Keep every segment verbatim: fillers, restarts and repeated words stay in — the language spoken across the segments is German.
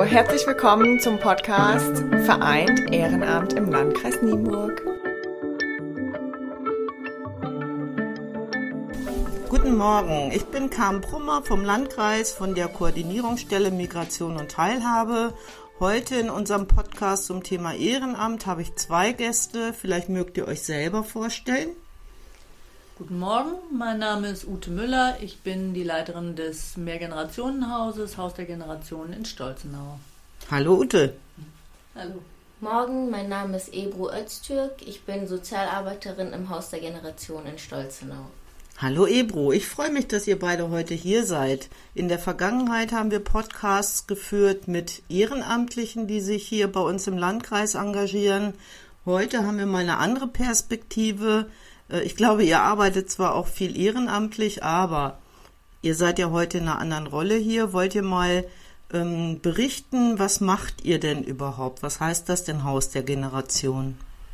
herzlich willkommen zum Podcast Vereint Ehrenamt im Landkreis Nienburg. Guten Morgen, ich bin Carmen Brummer vom Landkreis von der Koordinierungsstelle Migration und Teilhabe. Heute in unserem Podcast zum Thema Ehrenamt habe ich zwei Gäste. Vielleicht mögt ihr euch selber vorstellen. Guten Morgen, mein Name ist Ute Müller. Ich bin die Leiterin des Mehrgenerationenhauses Haus der Generationen in Stolzenau. Hallo Ute. Hallo. Morgen, mein Name ist Ebru Öztürk. Ich bin Sozialarbeiterin im Haus der Generation in Stolzenau. Hallo Ebru, ich freue mich, dass ihr beide heute hier seid. In der Vergangenheit haben wir Podcasts geführt mit Ehrenamtlichen, die sich hier bei uns im Landkreis engagieren. Heute haben wir mal eine andere Perspektive. Ich glaube, ihr arbeitet zwar auch viel ehrenamtlich, aber ihr seid ja heute in einer anderen Rolle hier. Wollt ihr mal ähm, berichten, was macht ihr denn überhaupt? Was heißt das denn Haus der Generation?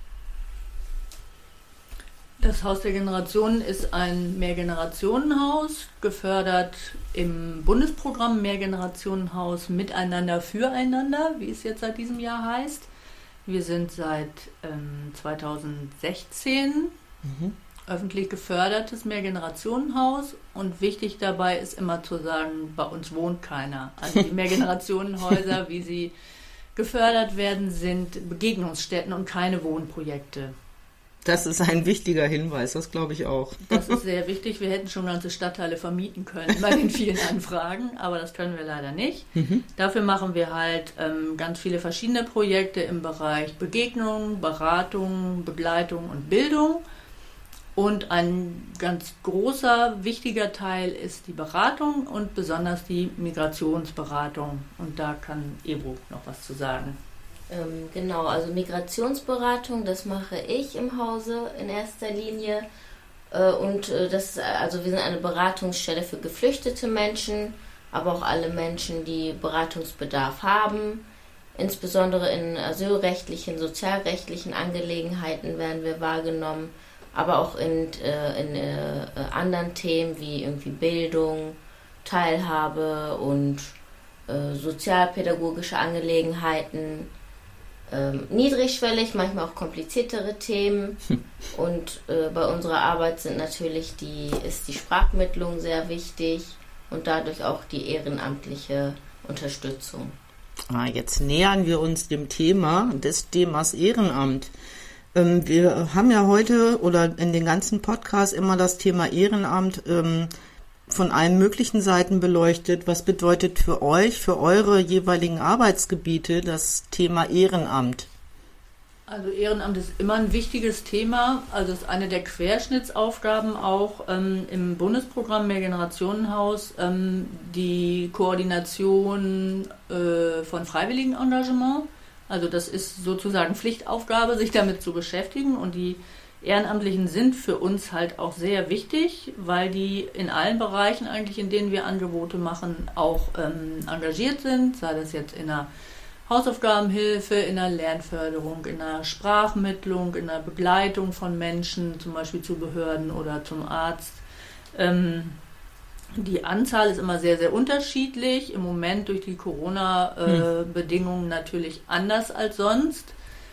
Das Haus der Generationen ist ein Mehrgenerationenhaus, gefördert im Bundesprogramm Mehrgenerationenhaus Miteinander füreinander, wie es jetzt seit diesem Jahr heißt. Wir sind seit ähm, zweitausendsechzehn mhm. öffentlich gefördertes Mehrgenerationenhaus und wichtig dabei ist immer zu sagen, bei uns wohnt keiner. Also die Mehrgenerationenhäuser, wie sie gefördert werden, sind Begegnungsstätten und keine Wohnprojekte. Das ist ein wichtiger Hinweis, das glaube ich auch. Das ist sehr wichtig. Wir hätten schon ganze Stadtteile vermieten können bei den vielen Anfragen, aber das können wir leider nicht. Mhm. Dafür machen wir halt ähm, ganz viele verschiedene Projekte im Bereich Begegnung, Beratung, Begleitung und Bildung. Und ein ganz großer, wichtiger Teil ist die Beratung und besonders die Migrationsberatung. Und da kann Ebru noch was zu sagen. Ähm, genau, also Migrationsberatung, das mache ich im Hause in erster Linie. Äh, und äh, das, also wir sind eine Beratungsstelle für geflüchtete Menschen, aber auch alle Menschen, die Beratungsbedarf haben. Insbesondere in asylrechtlichen, sozialrechtlichen Angelegenheiten werden wir wahrgenommen, aber auch in, äh, in äh, anderen Themen wie irgendwie Bildung, Teilhabe und äh, sozialpädagogische Angelegenheiten. Ähm, niedrigschwellig, manchmal auch kompliziertere Themen. Und äh, bei unserer Arbeit sind natürlich die, ist die Sprachmittlung sehr wichtig und dadurch auch die ehrenamtliche Unterstützung. Ah, jetzt nähern wir uns dem Thema des Themas Ehrenamt. Ähm, wir haben ja heute oder in den ganzen Podcasts immer das Thema Ehrenamt ähm, von allen möglichen Seiten beleuchtet. Was bedeutet für euch, für eure jeweiligen Arbeitsgebiete das Thema Ehrenamt? Also Ehrenamt ist immer ein wichtiges Thema. Also es ist eine der Querschnittsaufgaben auch ähm, im Bundesprogramm Mehrgenerationenhaus, ähm, die Koordination äh, von Freiwilligenengagement. Also das ist sozusagen Pflichtaufgabe, sich damit zu beschäftigen und die Ehrenamtlichen sind für uns halt auch sehr wichtig, weil die in allen Bereichen eigentlich, in denen wir Angebote machen, auch ähm, engagiert sind, sei das jetzt in der Hausaufgabenhilfe, in der Lernförderung, in der Sprachmittlung, in der Begleitung von Menschen, zum Beispiel zu Behörden oder zum Arzt. Ähm, die Anzahl ist immer sehr, sehr unterschiedlich. Im Moment durch die Corona-Bedingungen äh, natürlich anders als sonst.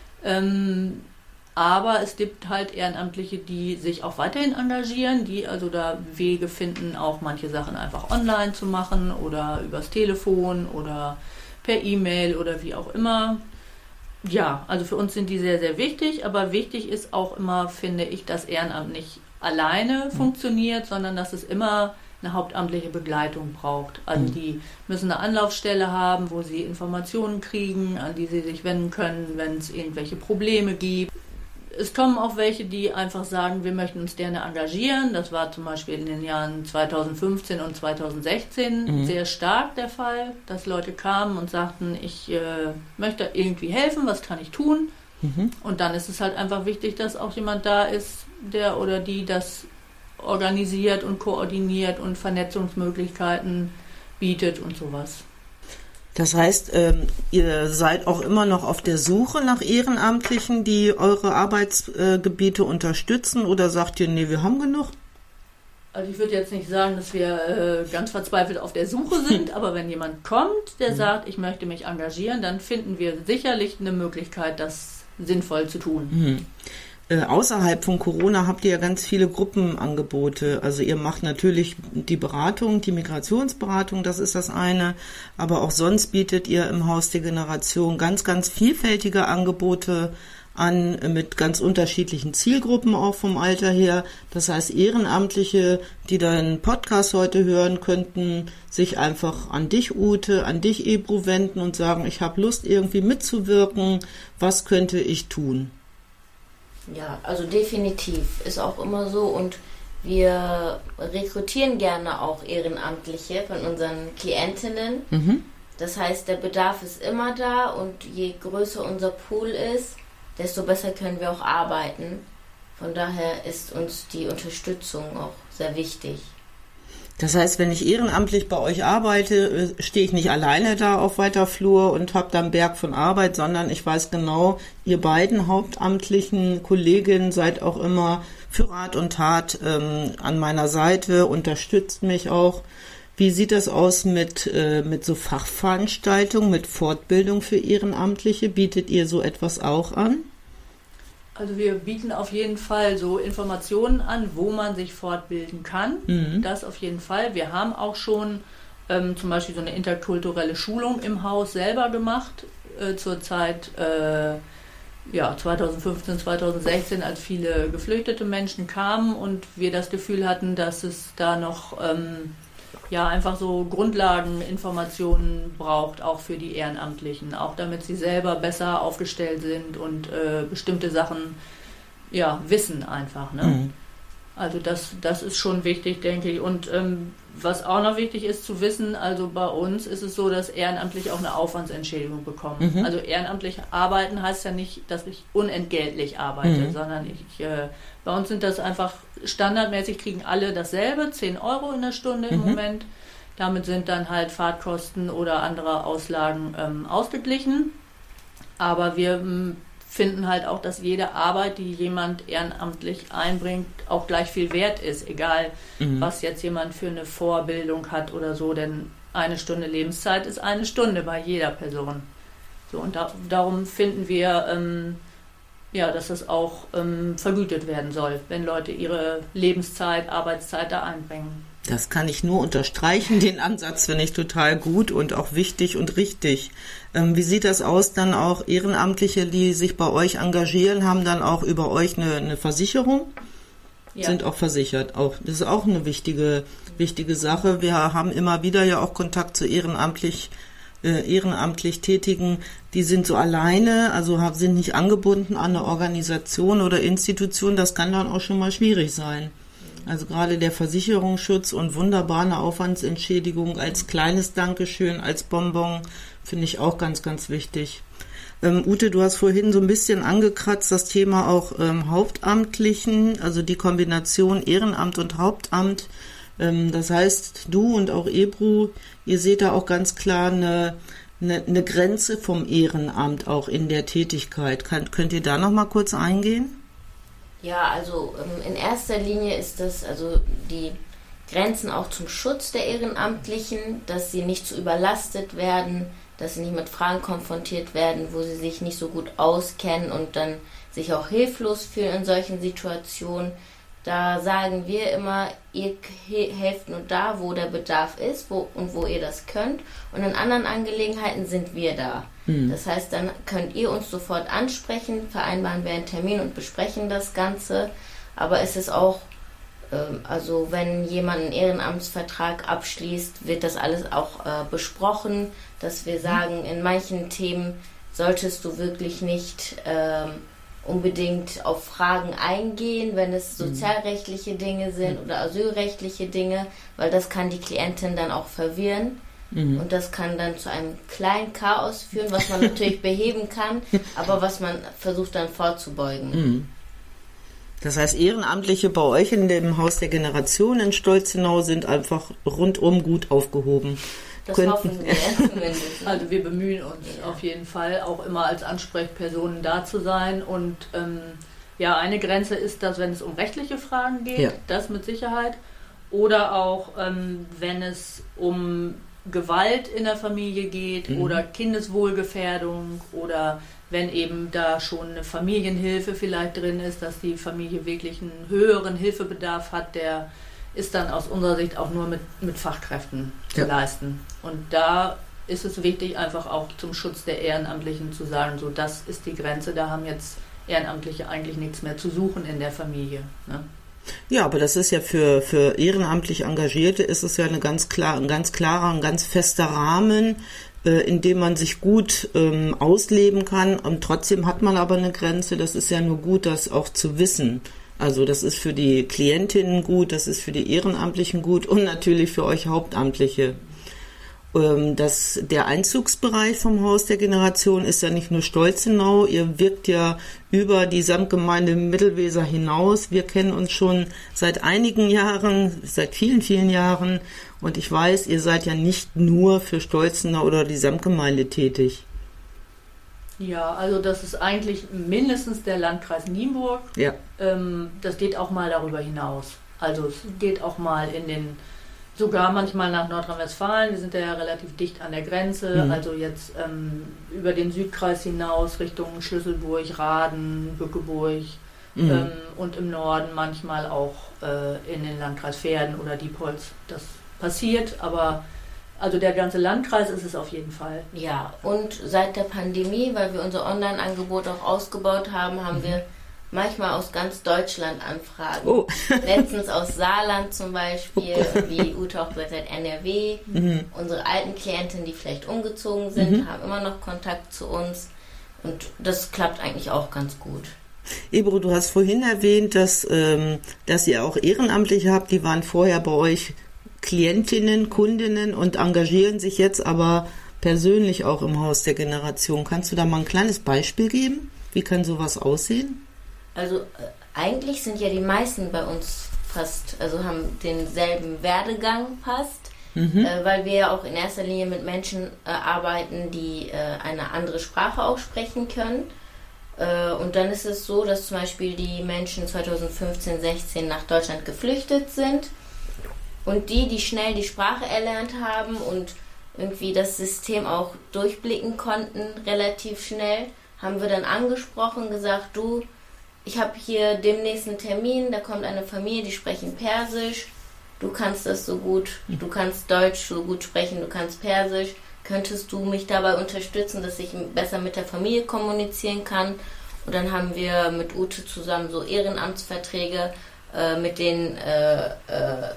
Ähm, Aber es gibt halt Ehrenamtliche, die sich auch weiterhin engagieren, die also da Wege finden, auch manche Sachen einfach online zu machen oder übers Telefon oder per E-Mail oder wie auch immer. Ja, also für uns sind die sehr, sehr wichtig, aber wichtig ist auch immer, finde ich, dass Ehrenamt nicht alleine funktioniert, sondern dass es immer eine hauptamtliche Begleitung braucht. Also die müssen eine Anlaufstelle haben, wo sie Informationen kriegen, an die sie sich wenden können, wenn es irgendwelche Probleme gibt. Es kommen auch welche, die einfach sagen, wir möchten uns gerne engagieren. Das war zum Beispiel in den Jahren zweitausendfünfzehn und zweitausendsechzehn mhm. sehr stark der Fall, dass Leute kamen und sagten, ich äh, möchte irgendwie helfen, was kann ich tun? Mhm. Und dann ist es halt einfach wichtig, dass auch jemand da ist, der oder die das organisiert und koordiniert und Vernetzungsmöglichkeiten bietet und sowas. Das heißt, ähm, ihr seid auch immer noch auf der Suche nach Ehrenamtlichen, die eure Arbeitsgebiete unterstützen, oder sagt ihr, nee, wir haben genug? Also ich würde jetzt nicht sagen, dass wir äh, ganz verzweifelt auf der Suche sind, aber wenn jemand kommt, der mhm. sagt, ich möchte mich engagieren, dann finden wir sicherlich eine Möglichkeit, das sinnvoll zu tun. Mhm. Äh, außerhalb von Corona habt ihr ja ganz viele Gruppenangebote. Also ihr macht natürlich die Beratung, die Migrationsberatung, das ist das eine. Aber auch sonst bietet ihr im Haus der Generation ganz, ganz vielfältige Angebote an, mit ganz unterschiedlichen Zielgruppen auch vom Alter her. Das heißt, Ehrenamtliche, die deinen Podcast heute hören, könnten sich einfach an dich, Ute, an dich, Ebru, wenden und sagen, ich habe Lust, irgendwie mitzuwirken. Was könnte ich tun? Ja, also definitiv ist auch immer so, und wir rekrutieren gerne auch Ehrenamtliche von unseren Klientinnen. Mhm. Das heißt, der Bedarf ist immer da, und je größer unser Pool ist, desto besser können wir auch arbeiten. Von daher ist uns die Unterstützung auch sehr wichtig. Das heißt, wenn ich ehrenamtlich bei euch arbeite, stehe ich nicht alleine da auf weiter Flur und habe da einen Berg von Arbeit, sondern ich weiß genau, ihr beiden hauptamtlichen Kolleginnen seid auch immer für Rat und Tat ähm, an meiner Seite, unterstützt mich auch. Wie sieht das aus mit, äh, mit so Fachveranstaltungen, mit Fortbildung für Ehrenamtliche? Bietet ihr so etwas auch an? Also wir bieten auf jeden Fall so Informationen an, wo man sich fortbilden kann. Mhm. Das auf jeden Fall. Wir haben auch schon ähm, zum Beispiel so eine interkulturelle Schulung im Haus selber gemacht, äh, zur Zeit äh, ja, zwanzig fünfzehn, zwanzig sechzehn, als viele geflüchtete Menschen kamen und wir das Gefühl hatten, dass es da noch ähm, ja, einfach so Grundlageninformationen braucht, auch für die Ehrenamtlichen, auch damit sie selber besser aufgestellt sind und äh, bestimmte Sachen ja, wissen einfach. Ne? Mhm. Also das, das ist schon wichtig, denke ich. Und ähm, was auch noch wichtig ist zu wissen, also bei uns ist es so, dass Ehrenamtliche auch eine Aufwandsentschädigung bekommen. Mhm. Also ehrenamtlich arbeiten heißt ja nicht, dass ich unentgeltlich arbeite, mhm. sondern ich, äh, bei uns sind das einfach standardmäßig, kriegen alle dasselbe, zehn Euro in der Stunde im mhm. Moment. Damit sind dann halt Fahrtkosten oder andere Auslagen ähm, ausgeglichen. Aber wir m, finden halt auch, dass jede Arbeit, die jemand ehrenamtlich einbringt, auch gleich viel wert ist, egal mhm. was jetzt jemand für eine Vorbildung hat oder so, denn eine Stunde Lebenszeit ist eine Stunde bei jeder Person. So, und da, darum finden wir, ähm, ja, dass das auch ähm, vergütet werden soll, wenn Leute ihre Lebenszeit, Arbeitszeit da einbringen. Das kann ich nur unterstreichen, den Ansatz finde ich total gut und auch wichtig und richtig. Ähm, wie sieht das aus, dann auch Ehrenamtliche, die sich bei euch engagieren, haben dann auch über euch eine, eine Versicherung? Ja. Sind auch versichert. Auch, das ist auch eine wichtige, wichtige Sache. Wir haben immer wieder ja auch Kontakt zu ehrenamtlich, äh, ehrenamtlich Tätigen, die sind so alleine, also sind nicht angebunden an eine Organisation oder Institution. Das kann dann auch schon mal schwierig sein. Also gerade der Versicherungsschutz und wunderbar eine Aufwandsentschädigung als kleines Dankeschön, als Bonbon, finde ich auch ganz, ganz wichtig. Ähm, Ute, du hast vorhin so ein bisschen angekratzt, das Thema auch ähm, Hauptamtlichen, also die Kombination Ehrenamt und Hauptamt. Ähm, das heißt, du und auch Ebru, ihr seht da auch ganz klar eine, eine, eine Grenze vom Ehrenamt auch in der Tätigkeit. Kann, könnt ihr da noch mal kurz eingehen? Ja, also ähm, in erster Linie ist das, also die Grenzen auch zum Schutz der Ehrenamtlichen, dass sie nicht zu überlastet werden, dass sie nicht mit Fragen konfrontiert werden, wo sie sich nicht so gut auskennen und dann sich auch hilflos fühlen in solchen Situationen. Da sagen wir immer, ihr helft nur da, wo der Bedarf ist wo, und wo ihr das könnt. Und in anderen Angelegenheiten sind wir da. Mhm. Das heißt, dann könnt ihr uns sofort ansprechen, vereinbaren wir einen Termin und besprechen das Ganze. Aber es ist auch, äh, also wenn jemand einen Ehrenamtsvertrag abschließt, wird das alles auch äh, besprochen, dass wir sagen, in manchen Themen solltest du wirklich nicht äh, unbedingt auf Fragen eingehen, wenn es sozialrechtliche Dinge sind oder asylrechtliche Dinge, weil das kann die Klientin dann auch verwirren mhm. und das kann dann zu einem kleinen Chaos führen, was man natürlich beheben kann, aber was man versucht dann vorzubeugen. Mhm. Das heißt, Ehrenamtliche bei euch in dem Haus der Generation in Stolzenau sind einfach rundum gut aufgehoben. Das könnten. Hoffen wir zumindest. Also wir bemühen uns ja. auf jeden Fall auch immer als Ansprechpersonen da zu sein und ähm, ja, eine Grenze ist, dass wenn es um rechtliche Fragen geht, ja. das mit Sicherheit oder auch, ähm, wenn es um Gewalt in der Familie geht mhm. oder Kindeswohlgefährdung oder wenn eben da schon eine Familienhilfe vielleicht drin ist, dass die Familie wirklich einen höheren Hilfebedarf hat, der ist dann aus unserer Sicht auch nur mit, mit Fachkräften ja. zu leisten. Und da ist es wichtig, einfach auch zum Schutz der Ehrenamtlichen zu sagen, so das ist die Grenze, da haben jetzt Ehrenamtliche eigentlich nichts mehr zu suchen in der Familie. Ne? Ja, aber das ist ja für, für ehrenamtlich Engagierte ist es ja eine ganz klar, ein ganz klarer, ein ganz fester Rahmen, äh, in dem man sich gut ähm, ausleben kann. Und trotzdem hat man aber eine Grenze. Das ist ja nur gut, das auch zu wissen. Also das ist für die Klientinnen gut, das ist für die Ehrenamtlichen gut und natürlich für euch Hauptamtliche. Das, der Einzugsbereich vom Haus der Generation ist ja nicht nur Stolzenau, ihr wirkt ja über die Samtgemeinde Mittelweser hinaus. Wir kennen uns schon seit einigen Jahren, seit vielen, vielen Jahren und ich weiß, ihr seid ja nicht nur für Stolzenau oder die Samtgemeinde tätig. Ja, also das ist eigentlich mindestens der Landkreis Nienburg. Ja. Ähm, das geht auch mal darüber hinaus. Also es geht auch mal in den sogar manchmal nach Nordrhein-Westfalen, wir sind ja relativ dicht an der Grenze, mhm. also jetzt ähm, über den Südkreis hinaus Richtung Schlüsselburg, Raden, Bückeburg mhm. ähm, und im Norden manchmal auch äh, in den Landkreis Verden oder Diepholz. Das passiert, aber also der ganze Landkreis ist es auf jeden Fall. Ja, und seit der Pandemie, weil wir unser Online-Angebot auch ausgebaut haben, haben mhm. wir manchmal aus ganz Deutschland Anfragen. Oh. Letztens aus Saarland zum Beispiel, oh. wie Ute auch gesagt hat, N R W. Mhm. Unsere alten Klientinnen, die vielleicht umgezogen sind, mhm. haben immer noch Kontakt zu uns. Und das klappt eigentlich auch ganz gut. Ebro, du hast vorhin erwähnt, dass, ähm, dass ihr auch Ehrenamtliche habt. Die waren vorher bei euch Klientinnen, Kundinnen und engagieren sich jetzt aber persönlich auch im Haus der Generation. Kannst du da mal ein kleines Beispiel geben? Wie kann sowas aussehen? Also äh, eigentlich sind ja die meisten bei uns fast, also haben denselben Werdegang fast, mhm. äh, weil wir ja auch in erster Linie mit Menschen äh, arbeiten, die äh, eine andere Sprache auch sprechen können. Äh, und dann ist es so, dass zum Beispiel die Menschen zweitausendfünfzehn, sechzehn nach Deutschland geflüchtet sind und die, die schnell die Sprache erlernt haben und irgendwie das System auch durchblicken konnten, relativ schnell, haben wir dann angesprochen, gesagt, du, ich habe hier demnächst einen Termin, da kommt eine Familie, die sprechen Persisch, du kannst das so gut, du kannst Deutsch so gut sprechen, du kannst Persisch, könntest du mich dabei unterstützen, dass ich besser mit der Familie kommunizieren kann? Und dann haben wir mit Ute zusammen so Ehrenamtsverträge äh, mit den äh, äh,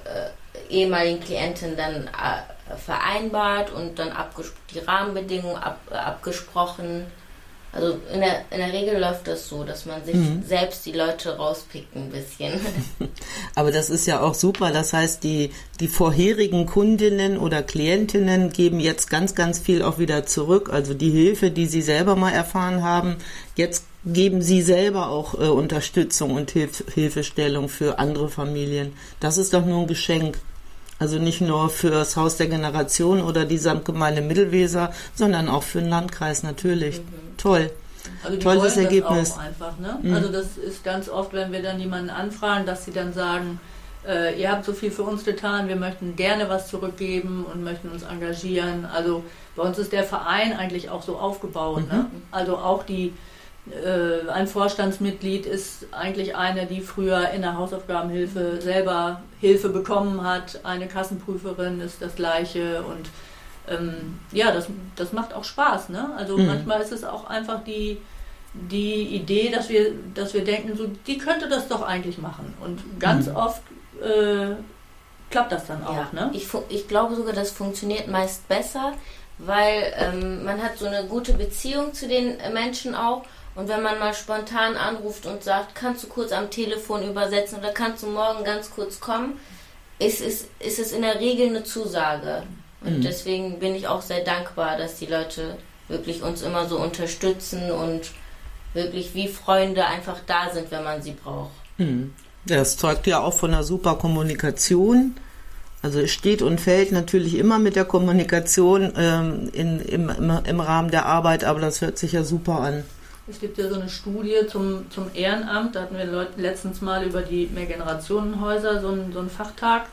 ehemaligen Klienten dann äh, vereinbart und dann abges- die Rahmenbedingungen ab- abgesprochen. Also in der, in der Regel läuft das so, dass man sich mhm. selbst die Leute rauspickt ein bisschen. Aber das ist ja auch super. Das heißt, die, die vorherigen Kundinnen oder Klientinnen geben jetzt ganz, ganz viel auch wieder zurück. Also die Hilfe, die sie selber mal erfahren haben, jetzt geben sie selber auch äh, Unterstützung und Hilf- Hilfestellung für andere Familien. Das ist doch nur ein Geschenk. Also nicht nur für das Haus der Generation oder die Samtgemeinde Mittelweser, sondern auch für den Landkreis natürlich. Mhm. Toll. Also die Tolles wollen Ergebnis. Das auch einfach, ne? Mhm. Also das ist ganz oft, wenn wir dann jemanden anfragen, dass sie dann sagen, äh, ihr habt so viel für uns getan, wir möchten gerne was zurückgeben und möchten uns engagieren. Also bei uns ist der Verein eigentlich auch so aufgebaut. Mhm. Ne? Also auch die äh, ein Vorstandsmitglied ist eigentlich eine, die früher in der Hausaufgabenhilfe selber Hilfe bekommen hat. Eine Kassenprüferin ist das Gleiche und ähm, ja, das, das macht auch Spaß. Ne? Also mhm. manchmal ist es auch einfach die, die Idee, dass wir, dass wir denken, so, die könnte das doch eigentlich machen. Und ganz mhm. oft äh, klappt das dann auch. Ja, ne? ich, ich glaube sogar, das funktioniert meist besser, weil ähm, man hat so eine gute Beziehung zu den Menschen auch. Und wenn man mal spontan anruft und sagt, kannst du kurz am Telefon übersetzen oder kannst du morgen ganz kurz kommen, ist es, ist es in der Regel eine Zusage. Und mhm. deswegen bin ich auch sehr dankbar, dass die Leute wirklich uns immer so unterstützen und wirklich wie Freunde einfach da sind, wenn man sie braucht. Mhm. Das zeugt ja auch von einer super Kommunikation. Also es steht und fällt natürlich immer mit der Kommunikation ähm, in, im, im, im Rahmen der Arbeit, aber das hört sich ja super an. Es gibt ja so eine Studie zum, zum Ehrenamt, da hatten wir Leute letztens mal über die Mehrgenerationenhäuser so einen, so einen Fachtag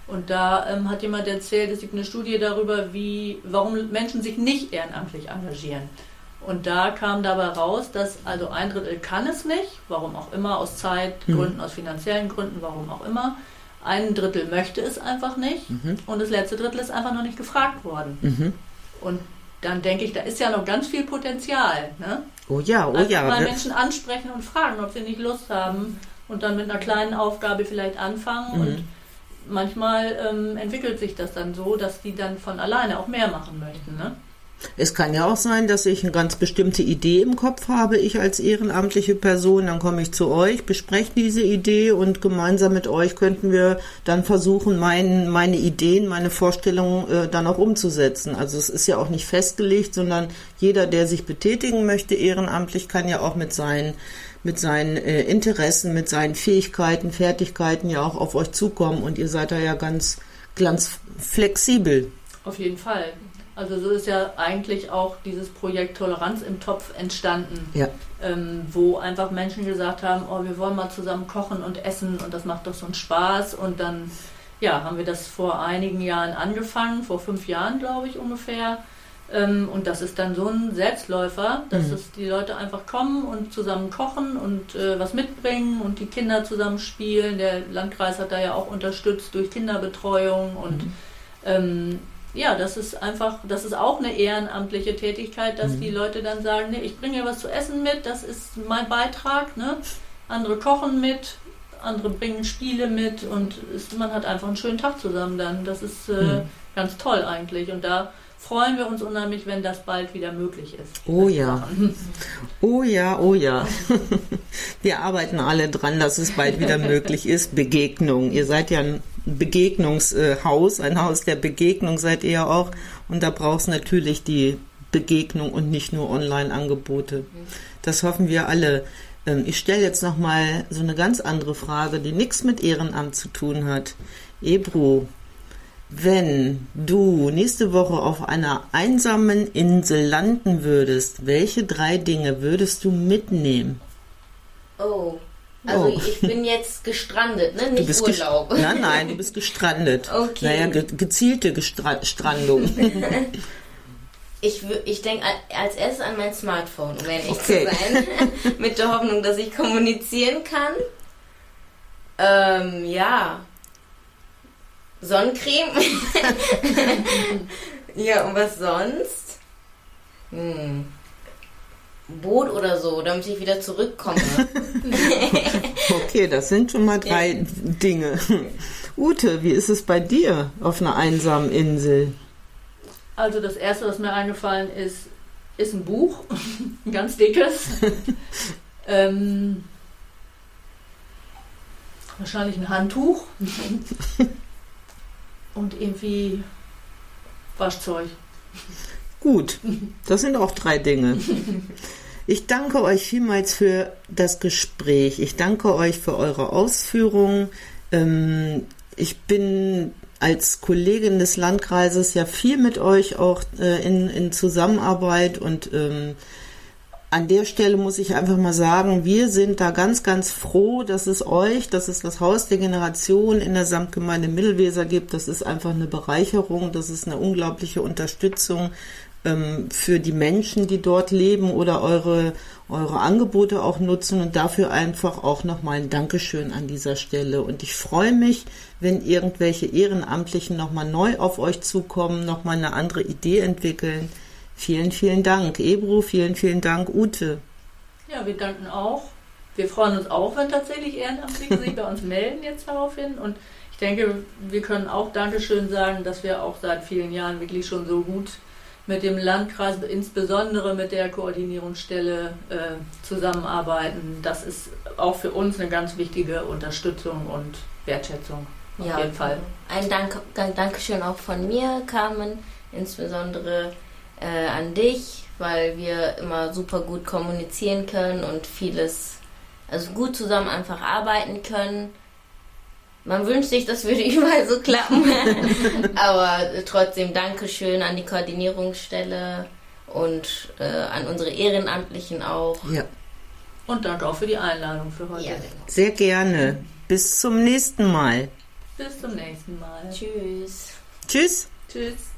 Und da ähm, hat jemand erzählt, es gibt eine Studie darüber, wie, warum Menschen sich nicht ehrenamtlich engagieren. Und da kam dabei raus, dass also ein Drittel kann es nicht, warum auch immer, aus Zeitgründen, mhm. aus finanziellen Gründen, warum auch immer. Ein Drittel möchte es einfach nicht mhm. und das letzte Drittel ist einfach noch nicht gefragt worden. Mhm. Und dann denke ich, da ist ja noch ganz viel Potenzial. Ne? Oh ja, oh einfach ja. mal Menschen ansprechen und fragen, ob sie nicht Lust haben und dann mit einer kleinen Aufgabe vielleicht anfangen. Mhm. Und manchmal ähm, entwickelt sich das dann so, dass die dann von alleine auch mehr machen möchten. Ne? Es kann ja auch sein, dass ich eine ganz bestimmte Idee im Kopf habe, ich als ehrenamtliche Person, dann komme ich zu euch, bespreche diese Idee und gemeinsam mit euch könnten wir dann versuchen, mein, meine Ideen, meine Vorstellungen äh, dann auch umzusetzen. Also es ist ja auch nicht festgelegt, sondern jeder, der sich betätigen möchte ehrenamtlich, kann ja auch mit seinen, mit seinen äh, Interessen, mit seinen Fähigkeiten, Fertigkeiten ja auch auf euch zukommen und ihr seid da ja ganz, ganz flexibel. Auf jeden Fall. Also so ist ja eigentlich auch dieses Projekt Toleranz im Topf entstanden, ja. ähm, wo einfach Menschen gesagt haben, oh, wir wollen mal zusammen kochen und essen und das macht doch so einen Spaß. Und dann ja, haben wir das vor einigen Jahren angefangen, vor fünf Jahren glaube ich ungefähr. Ähm, und das ist dann so ein Selbstläufer, dass mhm. es die Leute einfach kommen und zusammen kochen und äh, was mitbringen und die Kinder zusammen spielen. Der Landkreis hat da ja auch unterstützt durch Kinderbetreuung und mhm. ähm, ja, das ist einfach, das ist auch eine ehrenamtliche Tätigkeit, dass mhm. die Leute dann sagen, nee, ich bringe was zu essen mit, das ist mein Beitrag, ne? Andere kochen mit, andere bringen Spiele mit und ist, man hat einfach einen schönen Tag zusammen dann. Das ist äh, mhm. ganz toll eigentlich und da freuen wir uns unheimlich, wenn das bald wieder möglich ist. Oh ja, oh ja, oh ja. Wir arbeiten alle dran, dass es bald wieder möglich ist. Begegnung. Ihr seid ja ein Begegnungshaus, ein Haus der Begegnung seid ihr ja auch. Und da braucht es natürlich die Begegnung und nicht nur Online-Angebote. Das hoffen wir alle. Ich stelle jetzt nochmal so eine ganz andere Frage, die nichts mit Ehrenamt zu tun hat. Ebru, wenn du nächste Woche auf einer einsamen Insel landen würdest, welche drei Dinge würdest du mitnehmen? Oh, also oh. ich bin jetzt gestrandet, ne? Nicht Urlaub. Gest- nein, nein, du bist gestrandet. Okay. Naja, ge- gezielte Gestra- Strandung. Ich, w- ich denke als erstes an mein Smartphone, um ehrlich okay. zu sein. Mit der Hoffnung, dass ich kommunizieren kann. Ähm, ja. Sonnencreme. Ja, und was sonst? Hm. Boot oder so, damit ich wieder zurückkomme. Okay, das sind schon mal drei ja. Dinge. Ute, wie ist es bei dir auf einer einsamen Insel? Also das Erste, was mir eingefallen ist, ist ein Buch, ein ganz dickes. ähm, wahrscheinlich ein Handtuch und irgendwie Waschzeug. Gut, das sind auch drei Dinge. Ich danke euch vielmals für das Gespräch. Ich danke euch für eure Ausführungen. Ich bin als Kollegin des Landkreises ja viel mit euch auch in, in Zusammenarbeit und ähm, an der Stelle muss ich einfach mal sagen, wir sind da ganz, ganz froh, dass es euch, dass es das Haus der Generation in der Samtgemeinde Mittelweser gibt. Das ist einfach eine Bereicherung, das ist eine unglaubliche Unterstützung ähm, für die Menschen, die dort leben oder eure, eure Angebote auch nutzen und dafür einfach auch nochmal ein Dankeschön an dieser Stelle. Und ich freue mich, wenn irgendwelche Ehrenamtlichen nochmal neu auf euch zukommen, nochmal eine andere Idee entwickeln. Vielen, vielen Dank, Ebru, vielen, vielen Dank, Ute. Ja, wir danken auch. Wir freuen uns auch, wenn tatsächlich Ehrenamtliche sich bei uns melden jetzt daraufhin. Und ich denke, wir können auch Dankeschön sagen, dass wir auch seit vielen Jahren wirklich schon so gut mit dem Landkreis, insbesondere mit der Koordinierungsstelle äh, zusammenarbeiten. Das ist auch für uns eine ganz wichtige Unterstützung und Wertschätzung. Auf ja, jeden Fall. Ein Dank, Dankeschön auch von mir, Carmen, insbesondere Äh, an dich, weil wir immer super gut kommunizieren können und vieles, also gut zusammen einfach arbeiten können. Man wünscht sich, das würde überall so klappen, aber trotzdem Dankeschön an die Koordinierungsstelle und äh, an unsere Ehrenamtlichen auch. Ja. Und danke auch für die Einladung für heute. Ja, genau. Sehr gerne. Bis zum nächsten Mal. Bis zum nächsten Mal. Tschüss. Tschüss. Tschüss.